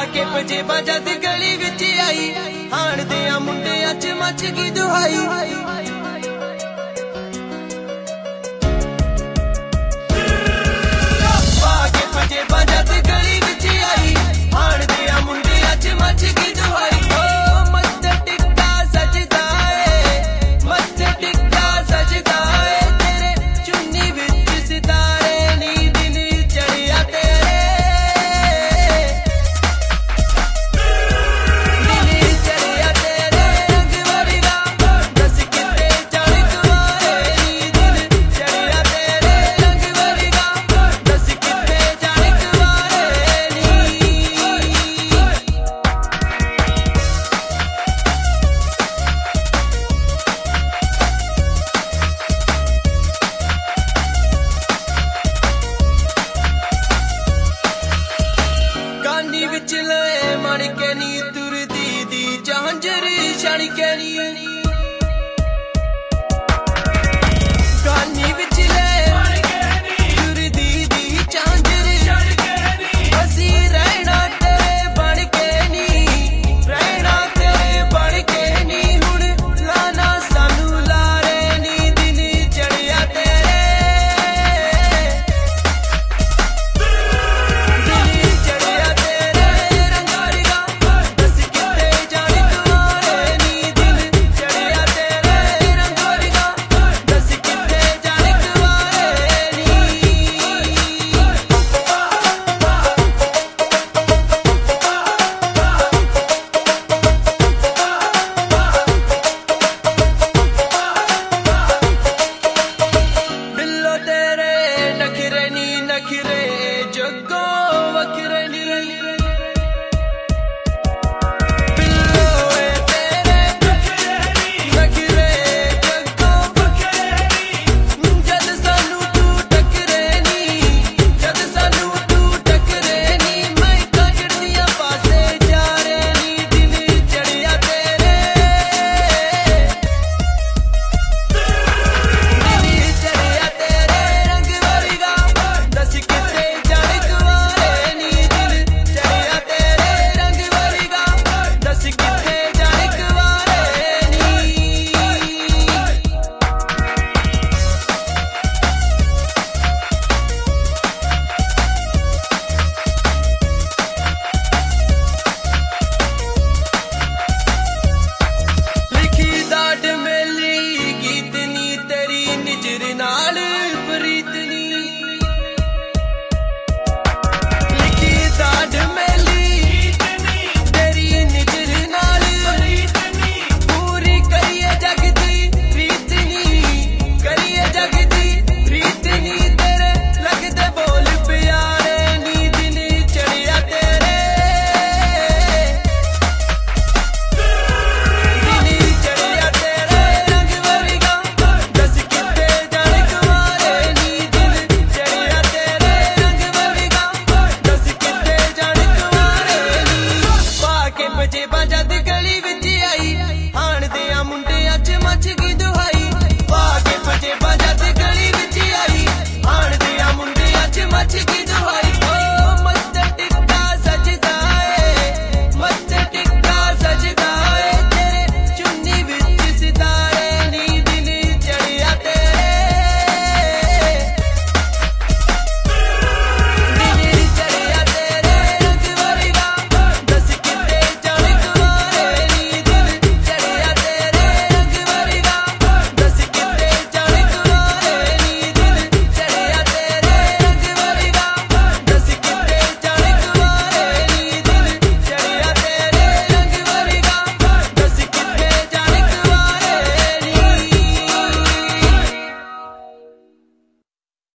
के पंजेबां जद गली विच आई, हाण दियां मुंडियां च मच गई दुहाई। के पंजेबां जद गली विच आई, हाण दियां मुंडियां च मच गई दुहाई। मत्थे टिक्का सजदा है, मत्थे टिक्का सजदा है, तेरे चुन्नी विच सितारे नी दिन चढ़िया तेरे, दिन चढ़िया तेरे रंग वर्गा, दस किते चढ़ कुआरे नी दिन चढ़िया तेरे रंग वर्गा, दस किते चढ़ कुआरे नी। कानी विच लए मण के नी तुरदी दी झांझर छण के नी।